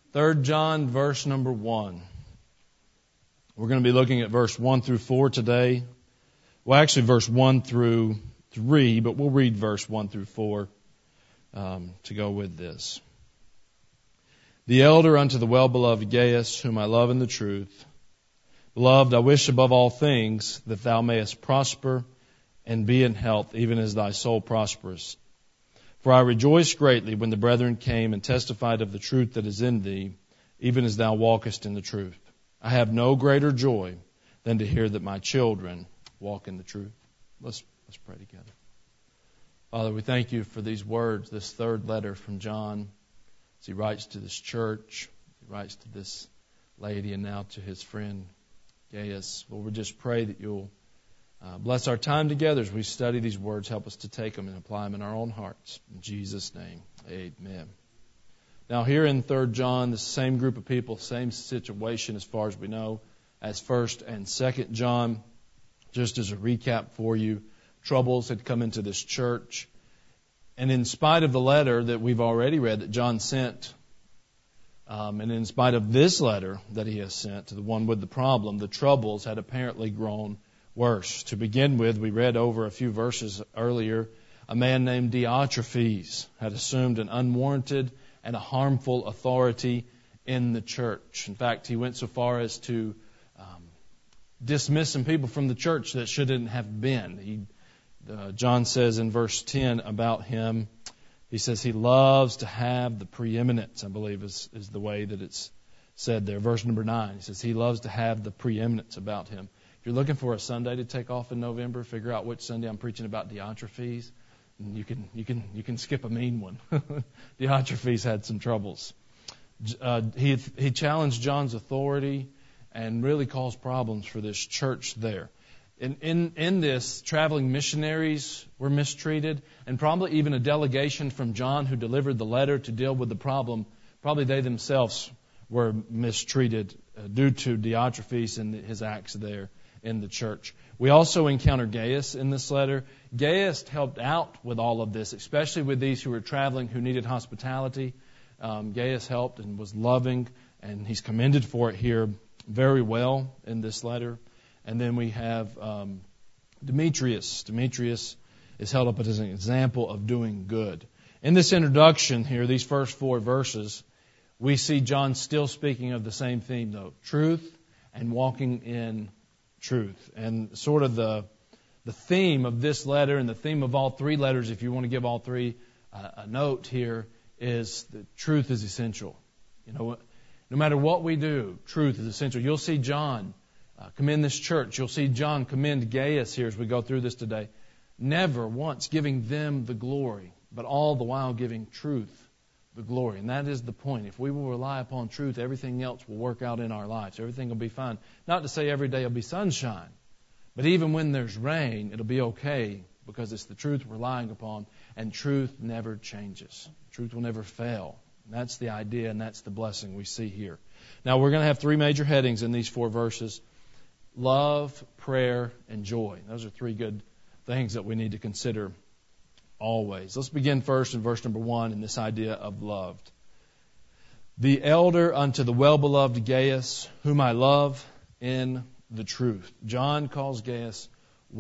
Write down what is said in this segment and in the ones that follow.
3 John, verse number 1. We're going to be looking at verse 1 through 4 today. Well, actually, verse 1 through 3, but we'll read verse 1 through 4 to go with this. The elder unto the well-beloved Gaius, whom I love in the truth. Beloved, I wish above all things that thou mayest prosper and be in health, even as thy soul prospers. For I rejoiced greatly when the brethren came and testified of the truth that is in thee, even as thou walkest in the truth. I have no greater joy than to hear that my children walk in the truth. Let's pray together. Father, we thank you for these words, this third letter from John, as he writes to this church, he writes to this lady, and now to his friend Gaius. Lord, we just pray that you'll bless our time together as we study these words. Help us to take them and apply them in our own hearts. In Jesus' name, amen. Now here in 3 John, the same group of people, same situation as far as we know as 1 and 2 John. Just as a recap for you, troubles had come into this church. And in spite of the letter that we've already read that John sent, and in spite of this letter that he has sent to the one with the problem, the troubles had apparently grown worse. To begin with, we read over a few verses earlier, a man named Diotrephes had assumed an unwarranted and a harmful authority in the church. In fact, he went so far as to dismiss some people from the church that shouldn't have been. John says in verse 10 about him, he says he loves to have the preeminence, I believe is the way that it's said there. Verse number 9, he says he loves to have the preeminence about him. If you're looking for a Sunday to take off in November, figure out which Sunday I'm preaching about Diotrephes. And you can skip a mean one. Diotrephes had some troubles. He challenged John's authority and really caused problems for this church there. In this, traveling missionaries were mistreated, and probably even a delegation from John who delivered the letter to deal with the problem, probably they themselves were mistreated due to Diotrephes and his acts there in the church. We also encounter Gaius in this letter. Gaius helped out with all of this, especially with these who were traveling who needed hospitality. Gaius helped and was loving, and he's commended for it here very well in this letter. And then we have Demetrius. Demetrius is held up as an example of doing good. In this introduction here, these first 4 verses, we see John still speaking of the same theme, though, truth and walking in truth. And sort of the theme of this letter and the theme of all 3 letters, if you want to give all 3 a note here, is that truth is essential. You know, no matter what we do, truth is essential. You'll see John commend this church. You'll see John commend Gaius here as we go through this today. Never once giving them the glory, but all the while giving truth the glory. And that is the point. If we will rely upon truth, everything else will work out in our lives. Everything will be fine. Not to say every day will be sunshine, but even when there's rain, it'll be okay because it's the truth we're relying upon, and truth never changes. Truth will never fail. And that's the idea, and that's the blessing we see here. Now, we're going to have 3 major headings in these 4 verses. Love, prayer, and joy. Those are 3 good things that we need to consider always. Let's begin first in verse number 1 in this idea of loved. The elder unto the well-beloved Gaius, whom I love in the truth. John calls Gaius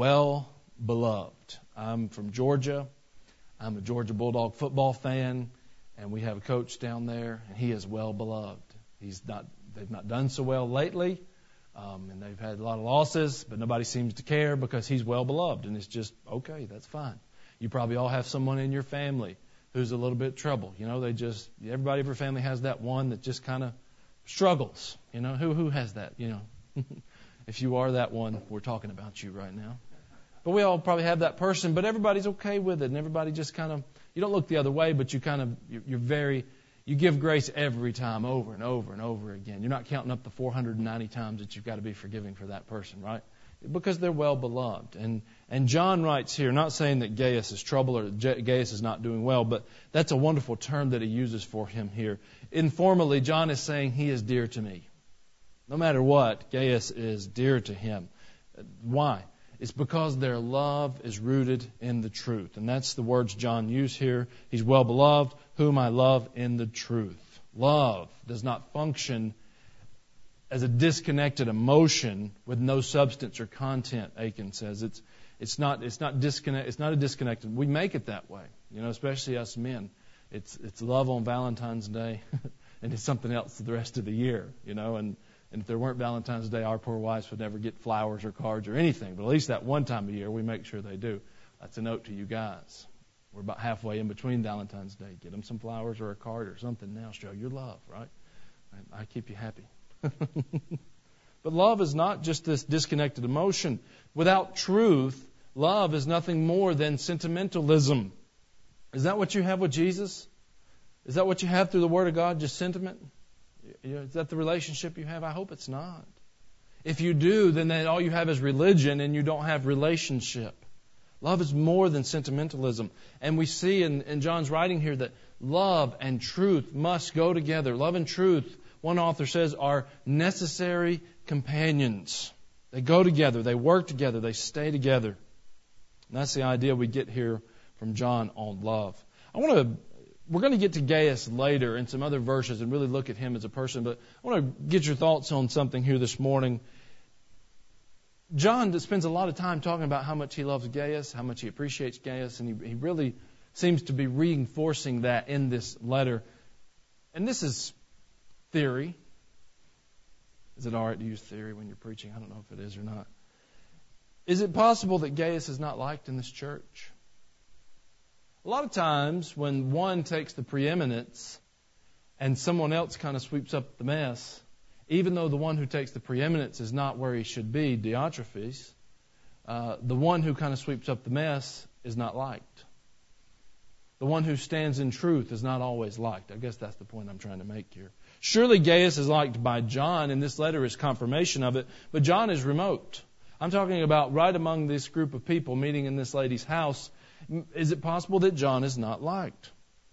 well-beloved. I'm from Georgia. I'm a Georgia Bulldog football fan, and we have a coach down there, and he is well-beloved. They've not done so well lately. And they've had a lot of losses, but nobody seems to care because he's well-beloved. And it's just, okay, that's fine. You probably all have someone in your family who's a little bit trouble. You know, everybody in your family has that one that just kind of struggles. You know, who has that, you know? If you are that one, we're talking about you right now. But we all probably have that person, but everybody's okay with it. And everybody just kind of, you don't look the other way, but you give grace every time, over and over and over again. You're not counting up the 490 times that you've got to be forgiving for that person, right? Because they're well beloved. And John writes here, not saying that Gaius is trouble or Gaius is not doing well, but that's a wonderful term that he uses for him here. Informally, John is saying he is dear to me. No matter what, Gaius is dear to him. Why? It's because their love is rooted in the truth. And that's the words John used here. He's well beloved, whom I love in the truth. Love does not function as a disconnected emotion with no substance or content, Aiken says. It's not a disconnected. We make it that way, especially us men. It's love on Valentine's Day, and it's something else the rest of the year, And if there weren't Valentine's Day, our poor wives would never get flowers or cards or anything. But at least that one time a year, we make sure they do. That's a note to you guys. We're about halfway in between Valentine's Day. Get them some flowers or a card or something now. Show your love, right? I keep you happy. But love is not just this disconnected emotion. Without truth, love is nothing more than sentimentalism. Is that what you have with Jesus? Is that what you have through the Word of God, just sentiment? Is that the relationship you have? I hope it's not. If you do, then all you have is religion and you don't have relationship. Love is more than sentimentalism. And we see in John's writing here that love and truth must go together. Love and truth, one author says, are necessary companions. They go together. They work together. They stay together. And that's the idea we get here from John on love. We're going to get to Gaius later in some other verses and really look at him as a person, but I want to get your thoughts on something here this morning. John spends a lot of time talking about how much he loves Gaius, how much he appreciates Gaius, and he really seems to be reinforcing that in this letter. And this is theory. Is it all right to use theory when you're preaching? I don't know if it is or not. Is it possible that Gaius is not liked in this church? A lot of times when one takes the preeminence and someone else kind of sweeps up the mess, even though the one who takes the preeminence is not where he should be, Diotrephes, the one who kind of sweeps up the mess is not liked. The one who stands in truth is not always liked. I guess that's the point I'm trying to make here. Surely Gaius is liked by John, and this letter is confirmation of it, but John is remote. I'm talking about right among this group of people meeting in this lady's house. Is it possible that John is not liked?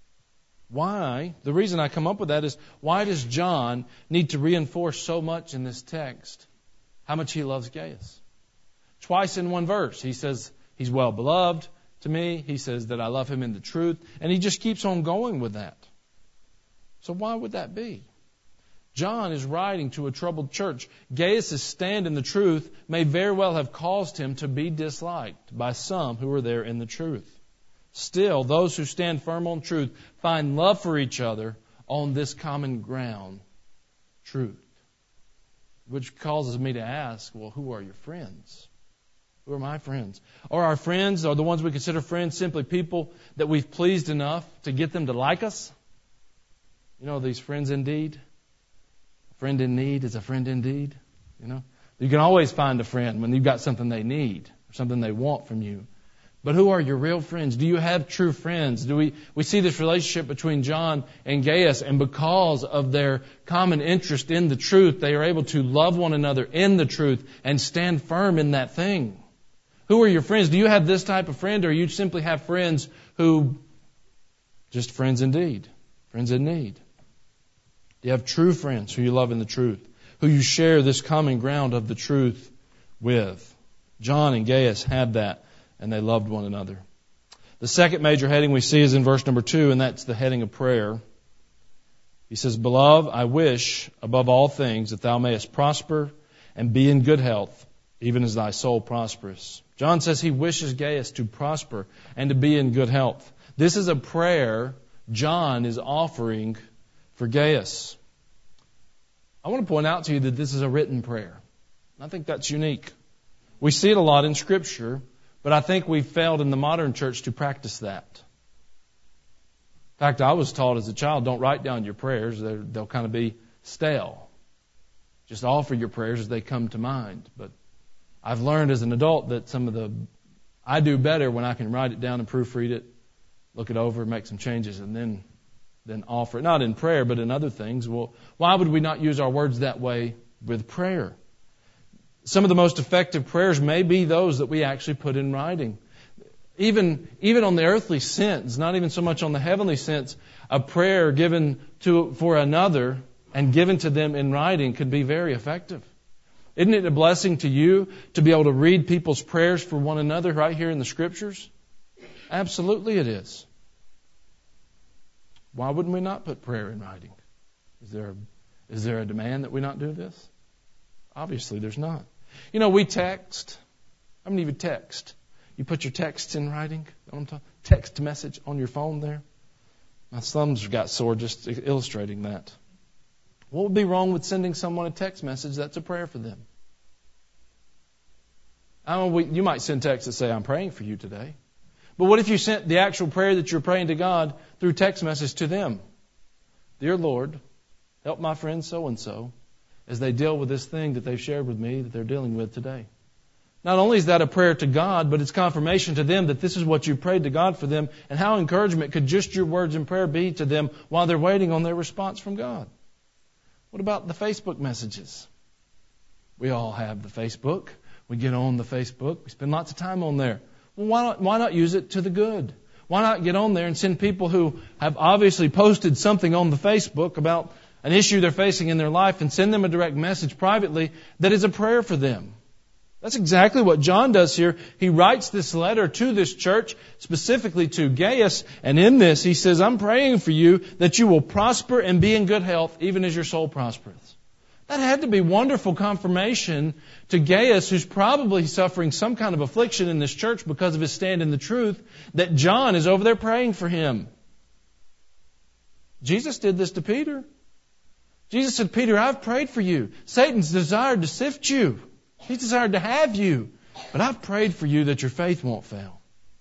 Why? The reason I come up with that is, why does John need to reinforce so much in this text how much he loves Gaius? Twice in one verse, he says he's well beloved to me. He says that I love him in the truth. And he just keeps on going with that. So why would that be? John is writing to a troubled church. Gaius' stand in the truth may very well have caused him to be disliked by some who were there in the truth. Still, those who stand firm on truth find love for each other on this common ground, truth. Which causes me to ask, well, who are your friends? Who are my friends? Are our friends, are the ones we consider friends, simply people that we've pleased enough to get them to like us? These friends indeed. A friend in need is a friend indeed. You can always find a friend when you've got something they need or something they want from you. But who are your real friends? Do you have true friends? We see this relationship between John and Gaius, and because of their common interest in the truth, they are able to love one another in the truth and stand firm in that thing. Who are your friends? Do you have this type of friend, or you simply have friends who just friends indeed, friends in need? You have true friends who you love in the truth, who you share this common ground of the truth with. John and Gaius had that, and they loved one another. The second major heading we see is in verse number 2, and that's the heading of prayer. He says, Beloved, I wish above all things that thou mayest prosper and be in good health, even as thy soul prospereth. John says he wishes Gaius to prosper and to be in good health. This is a prayer John is offering for Gaius. I want to point out to you that this is a written prayer. I think that's unique. We see it a lot in Scripture, but I think we've failed in the modern church to practice that. In fact, I was taught as a child, don't write down your prayers. They'll kind of be stale. Just offer your prayers as they come to mind. But I've learned as an adult that I do better when I can write it down and proofread it, look it over, make some changes, and then offer it. Not in prayer, but in other things. Well, why would we not use our words that way with prayer? Some of the most effective prayers may be those that we actually put in writing. Even on the earthly sense, not even so much on the heavenly sense, a prayer given for another and given to them in writing could be very effective. Isn't it a blessing to you to be able to read people's prayers for one another right here in the Scriptures? Absolutely it is. Why wouldn't we not put prayer in writing? Is there a demand that we not do this? Obviously, there's not. You know, we text. How many of you text? You put your texts in writing? Text message on your phone there? My thumbs got sore just illustrating that. What would be wrong with sending someone a text message that's a prayer for them? You might send texts that say, I'm praying for you today. But what if you sent the actual prayer that you're praying to God through text message to them? Dear Lord, help my friend so-and-so as they deal with this thing that they've shared with me that they're dealing with today. Not only is that a prayer to God, but it's confirmation to them that this is what you prayed to God for them, and how encouragement could just your words in prayer be to them while they're waiting on their response from God. What about the Facebook messages? We all have the Facebook. We get on the Facebook. We spend lots of time on there. Well, why not use it to the good? Why not get on there and send people who have obviously posted something on the Facebook about an issue they're facing in their life and send them a direct message privately that is a prayer for them? That's exactly what John does here. He writes this letter to this church, specifically to Gaius, and in this he says, I'm praying for you that you will prosper and be in good health, even as your soul prospers. That had to be wonderful confirmation to Gaius, who's probably suffering some kind of affliction in this church because of his stand in the truth, that John is over there praying for him. Jesus did this to Peter. Jesus said, Peter, I've prayed for you. Satan's desired to sift you. He's desired to have you. But I've prayed for you that your faith won't fail.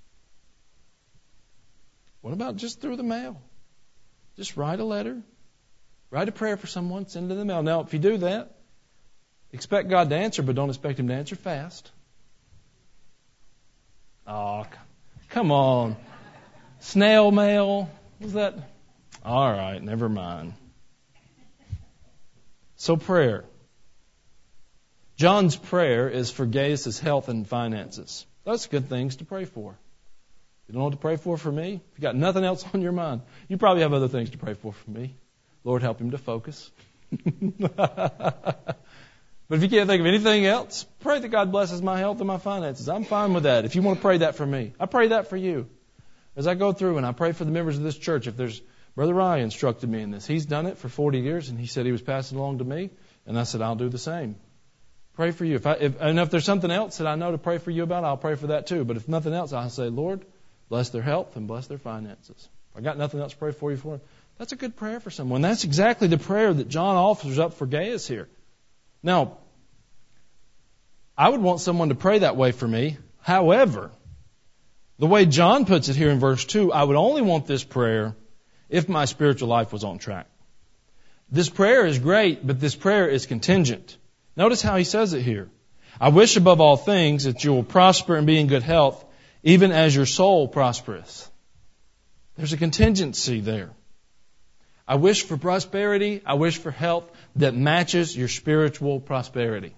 What about just through the mail? Just write a letter. Write a prayer for someone, send it in the mail. Now, if you do that, expect God to answer, but don't expect Him to answer fast. Oh, come on. Snail mail. What's that? All right, never mind. So prayer. John's prayer is for Gaius' health and finances. That's good things to pray for. You don't know what to pray for me? If you got nothing else on your mind, you probably have other things to pray for me. Lord, help him to focus. But if you can't think of anything else, pray that God blesses my health and my finances. I'm fine with that. If you want to pray that for me, I pray that for you. As I go through and I pray for the members of this church, if there's Brother Ryan instructed me in this. He's done it for 40 years, and he said he was passing along to me, and I said I'll do the same. Pray for you. If there's something else that I know to pray for you about, I'll pray for that too. But if nothing else, I'll say, Lord, bless their health and bless their finances. If I got nothing else to pray for you for, that's a good prayer for someone. That's exactly the prayer that John offers up for Gaius here. Now, I would want someone to pray that way for me. However, the way John puts it here in verse 2, I would only want this prayer if my spiritual life was on track. This prayer is great, but this prayer is contingent. Notice how he says it here. I wish above all things that you will prosper and be in good health, even as your soul prospereth. There's a contingency there. I wish for prosperity, I wish for health that matches your spiritual prosperity.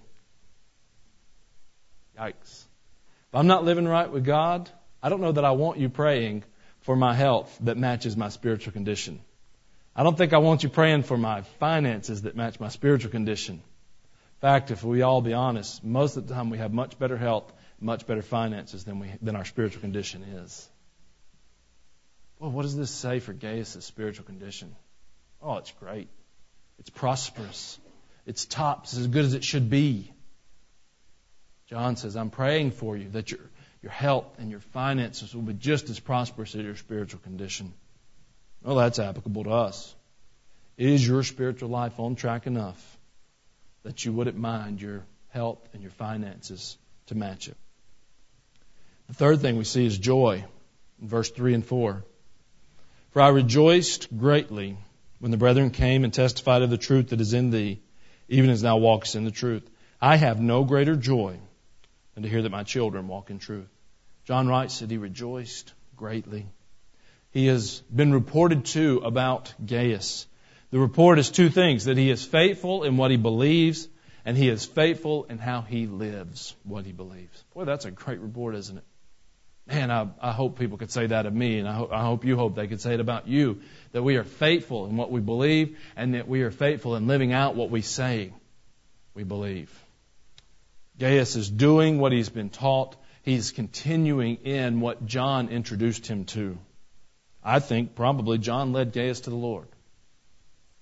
Yikes. If I'm not living right with God, I don't know that I want you praying for my health that matches my spiritual condition. I don't think I want you praying for my finances that match my spiritual condition. In fact, if we all be honest, most of the time we have much better health, much better finances than our spiritual condition is. Well, what does this say for Gaius' spiritual condition? Oh, it's great. It's prosperous. It's top. It's as good as it should be. John says, I'm praying for you that your health and your finances will be just as prosperous as your spiritual condition. Well, that's applicable to us. Is your spiritual life on track enough that you wouldn't mind your health and your finances to match it? The third thing we see is joy in verse 3 and 4. For I rejoiced greatly when the brethren came and testified of the truth that is in thee, even as thou walkest in the truth. I have no greater joy than to hear that my children walk in truth. John writes that he rejoiced greatly. He has been reported to about Gaius. The report is two things, that he is faithful in what he believes, and he is faithful in how he lives what he believes. Boy, that's a great report, isn't it? Man, I hope people could say that of me, and I hope you hope they could say it about you, that we are faithful in what we believe, and that we are faithful in living out what we say we believe. Gaius is doing what he's been taught. He's continuing in what John introduced him to. I think probably John led Gaius to the Lord.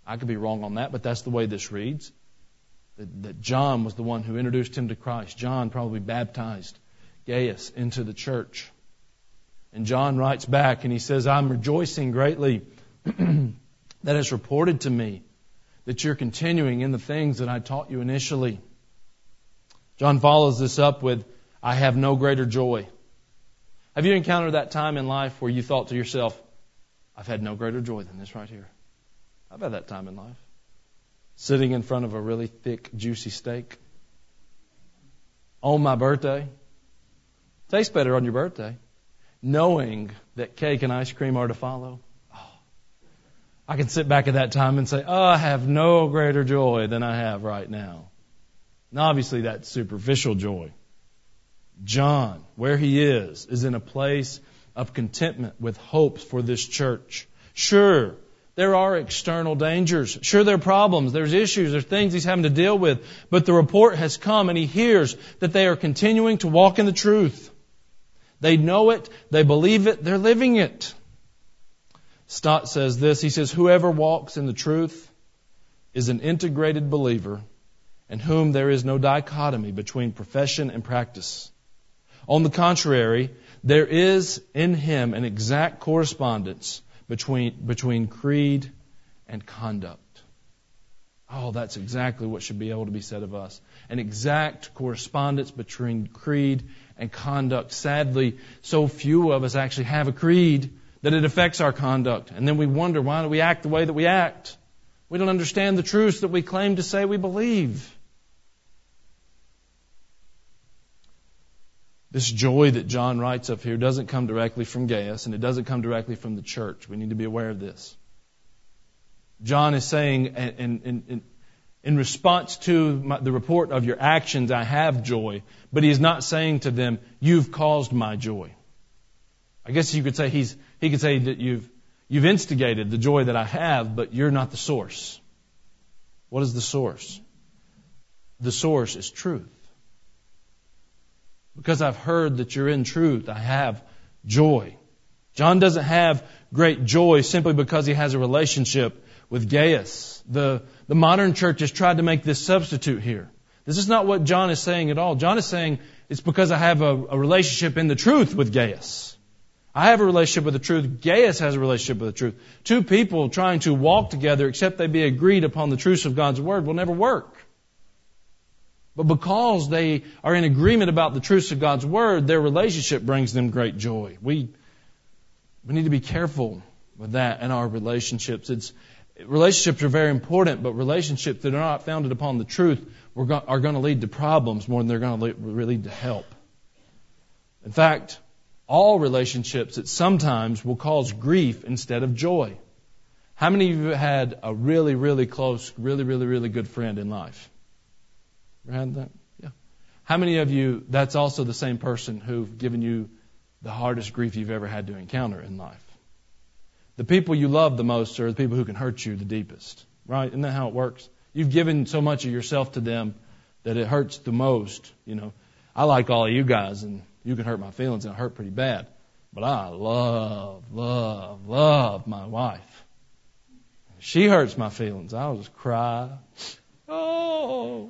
I could be wrong on that, but that's the way this reads. That John was the one who introduced him to Christ. John probably baptized Gaius into the church. And John writes back and he says, I'm rejoicing greatly that it's reported to me that you're continuing in the things that I taught you initially. John follows this up with, I have no greater joy. Have you encountered that time in life where you thought to yourself, I've had no greater joy than this right here? I've had that time in life. Sitting in front of a really thick, juicy steak. On my birthday. Tastes better on your birthday. Knowing that cake and ice cream are to follow. Oh, I can sit back at that time and say, I have no greater joy than I have right now. And obviously that's superficial joy. John, where he is in a place of contentment with hopes for this church. Sure, there are external dangers. Sure, there are problems. There's issues. There's things he's having to deal with. But the report has come and he hears that they are continuing to walk in the truth. They know it. They believe it. They're living it. Stott says this. He says, whoever walks in the truth is an integrated believer in whom there is no dichotomy between profession and practice. On the contrary, there is in him an exact correspondence between creed and conduct. Oh, that's exactly what should be able to be said of us. An exact correspondence between creed and conduct. Sadly, so few of us actually have a creed that it affects our conduct. And then we wonder, why do we act the way that we act? We don't understand the truths that we claim to say we believe. This joy that John writes of here doesn't come directly from Gaius, and it doesn't come directly from the church. We need to be aware of this. John is saying, in response to the report of your actions, I have joy. But he is not saying to them, you've caused my joy. I guess you could say he could say that you've instigated the joy that I have, but you're not the source. What is the source? The source is truth. Because I've heard that you're in truth, I have joy. John doesn't have great joy simply because he has a relationship with Gaius. The modern church has tried to make this substitute here. This is not what John is saying at all. John is saying it's because I have a relationship in the truth with Gaius. I have a relationship with the truth. Gaius has a relationship with the truth. Two people trying to walk together except they be agreed upon the truths of God's Word will never work. But because they are in agreement about the truths of God's Word, their relationship brings them great joy. We need to be careful with that in our relationships. Relationships are very important, but relationships that are not founded upon the truth are going to lead to problems more than they're going to lead to help. In fact, all relationships at sometimes will cause grief instead of joy. How many of you had a really, really close, really, really, really good friend in life? Ever had that? Yeah. How many of you, that's also the same person who've given you the hardest grief you've ever had to encounter in life? The people you love the most are the people who can hurt you the deepest. Right? Isn't that how it works? You've given so much of yourself to them that it hurts the most. You know, I like all of you guys and you can hurt my feelings and it hurt pretty bad. But I love my wife. She hurts my feelings. I'll just cry. Oh.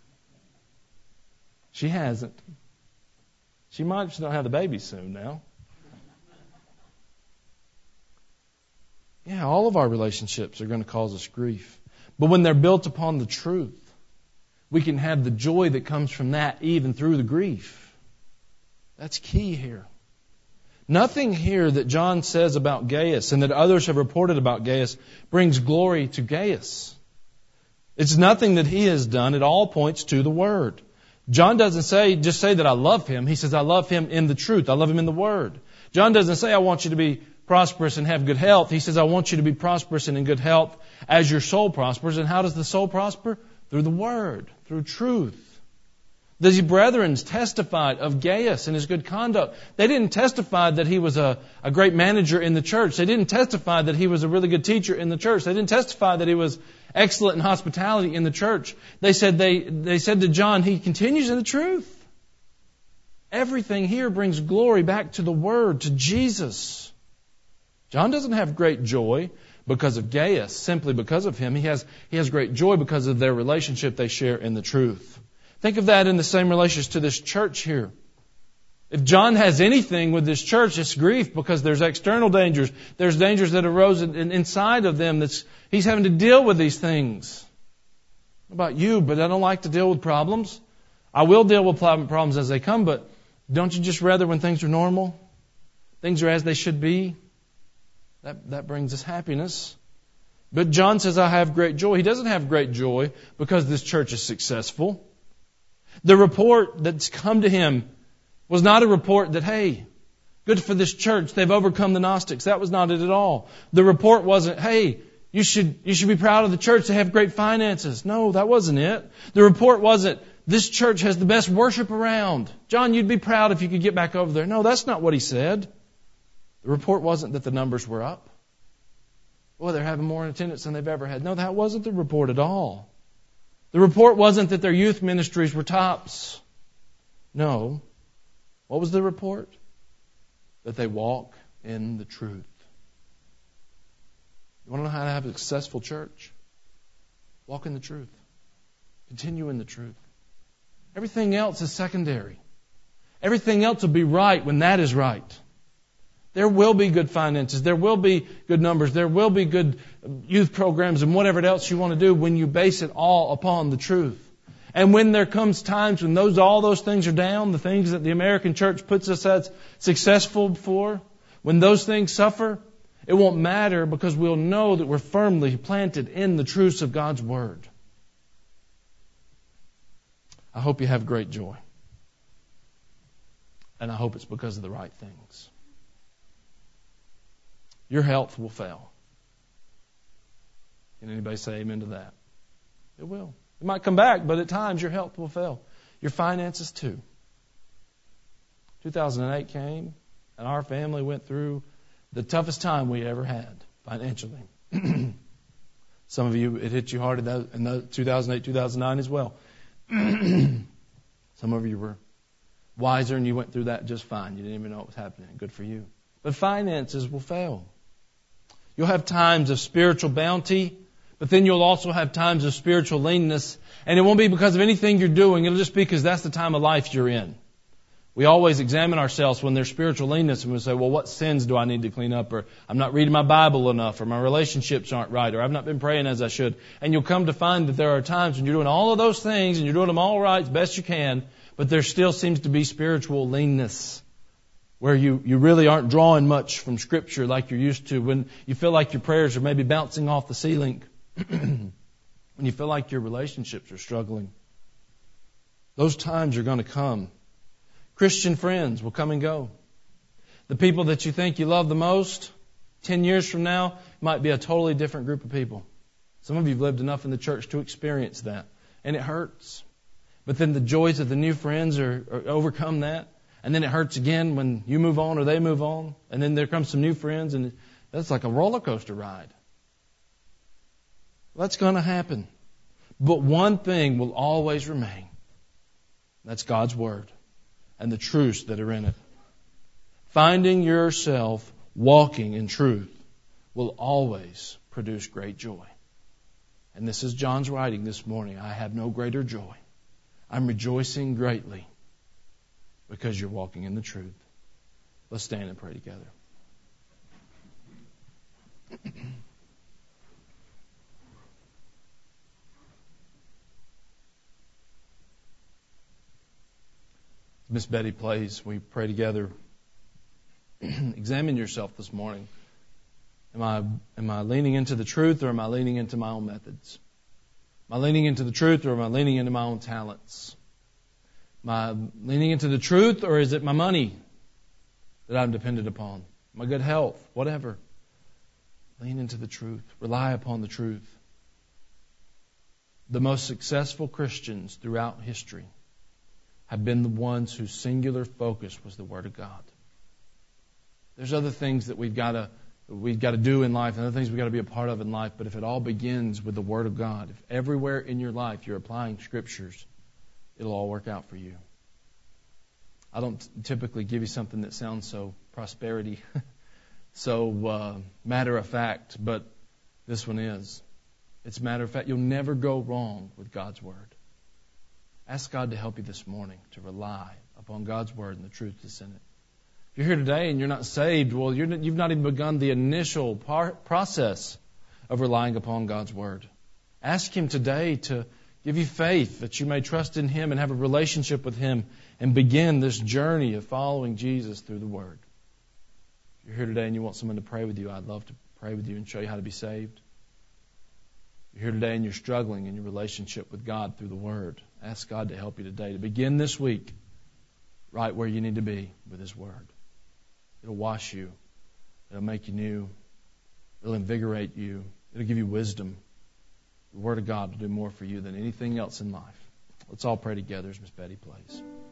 She hasn't. She might just not have the baby soon now. Yeah, all of our relationships are going to cause us grief. But when they're built upon the truth, we can have the joy that comes from that even through the grief. That's key here. Nothing here that John says about Gaius and that others have reported about Gaius brings glory to Gaius. It's nothing that he has done. It all points to the Word. John doesn't just say that I love him. He says I love him in the truth. I love him in the Word. John doesn't say I want you to be prosperous and have good health. He says I want you to be prosperous and in good health as your soul prospers. And how does the soul prosper? Through the Word, through truth. The brethren testified of Gaius and his good conduct. They didn't testify that he was a great manager in the church. They didn't testify that he was a really good teacher in the church. They didn't testify that he was excellent in hospitality in the church. They said to John, he continues in the truth. Everything here brings glory back to the Word, to Jesus. John doesn't have great joy because of Gaius, simply because of him. He has great joy because of their relationship they share in the truth. Think of that in the same relationship to this church here. If John has anything with this church, it's grief because there's external dangers. There's dangers that arose inside of them. He's having to deal with these things. What about you? But I don't like to deal with problems. I will deal with problems as they come, but don't you just rather when things are normal? Things are as they should be? That brings us happiness. But John says, I have great joy. He doesn't have great joy because this church is successful. The report that's come to him was not a report that, hey, good for this church, they've overcome the Gnostics. That was not it at all. The report wasn't, hey, you should be proud of the church, they have great finances. No, that wasn't it. The report wasn't, this church has the best worship around. John, you'd be proud if you could get back over there. No, that's not what he said. The report wasn't that the numbers were up. Boy, they're having more attendance than they've ever had. No, that wasn't the report at all. The report wasn't that their youth ministries were tops. No. What was the report? That they walk in the truth. You want to know how to have a successful church? Walk in the truth. Continue in the truth. Everything else is secondary. Everything else will be right when that is right. There will be good finances. There will be good numbers. There will be good youth programs and whatever else you want to do when you base it all upon the truth. And when there comes times when all those things are down, the things that the American church puts us as successful for, when those things suffer, it won't matter because we'll know that we're firmly planted in the truths of God's Word. I hope you have great joy. And I hope it's because of the right things. Your health will fail. Can anybody say amen to that? It will. It might come back, but at times your health will fail. Your finances too. 2008 came, and our family went through the toughest time we ever had financially. Some of you, it hit you hard in 2008, 2009 as well. Some of you were wiser and you went through that just fine. You didn't even know what was happening. Good for you. But finances will fail. You'll have times of spiritual bounty, but then you'll also have times of spiritual leanness. And it won't be because of anything you're doing. It'll just be because that's the time of life you're in. We always examine ourselves when there's spiritual leanness and we say, well, what sins do I need to clean up? Or I'm not reading my Bible enough, or my relationships aren't right, or I've not been praying as I should. And you'll come to find that there are times when you're doing all of those things and you're doing them all right as best you can, but there still seems to be spiritual leanness where you really aren't drawing much from Scripture like you're used to, when you feel like your prayers are maybe bouncing off the ceiling, when you feel like your relationships are struggling. Those times are going to come. Christian friends will come and go. The people that you think you love the most, 10 years from now, might be a totally different group of people. Some of you have lived enough in the church to experience that, and it hurts. But then the joys of the new friends are overcome that. And then it hurts again when you move on or they move on. And then there comes some new friends, and that's like a roller coaster ride. That's going to happen. But one thing will always remain. That's God's Word and the truths that are in it. Finding yourself walking in truth will always produce great joy. And this is John's writing this morning. I have no greater joy. I'm rejoicing greatly because you're walking in the truth. Let's stand and pray together. Miss Betty plays, we pray together. Examine yourself this morning. Am I leaning into the truth, or am I leaning into my own methods? Am I leaning into the truth, or am I leaning into my own talents? Am I leaning into the truth, or is it my money that I'm dependent upon? My good health, whatever. Lean into the truth. Rely upon the truth. The most successful Christians throughout history have been the ones whose singular focus was the Word of God. There's other things that we've got to do in life, and other things we've got to be a part of in life, but if it all begins with the Word of God, if everywhere in your life you're applying Scriptures, it'll all work out for you. I don't typically give you something that sounds so prosperity, so matter of fact, but This one is. It's a matter of fact, you'll never go wrong with God's Word. Ask God to help you this morning to rely upon God's Word and the truth that's in it. If you're here today and you're not saved, well, you've not even begun the initial process of relying upon God's Word. Ask Him today to give you faith that you may trust in Him and have a relationship with Him and begin this journey of following Jesus through the Word. If you're here today and you want someone to pray with you, I'd love to pray with you and show you how to be saved. If you're here today and you're struggling in your relationship with God through the Word, ask God to help you today to begin this week right where you need to be with His Word. It'll wash you. It'll make you new. It'll invigorate you. It'll give you wisdom. The Word of God will do more for you than anything else in life. Let's all pray together as Miss Betty plays.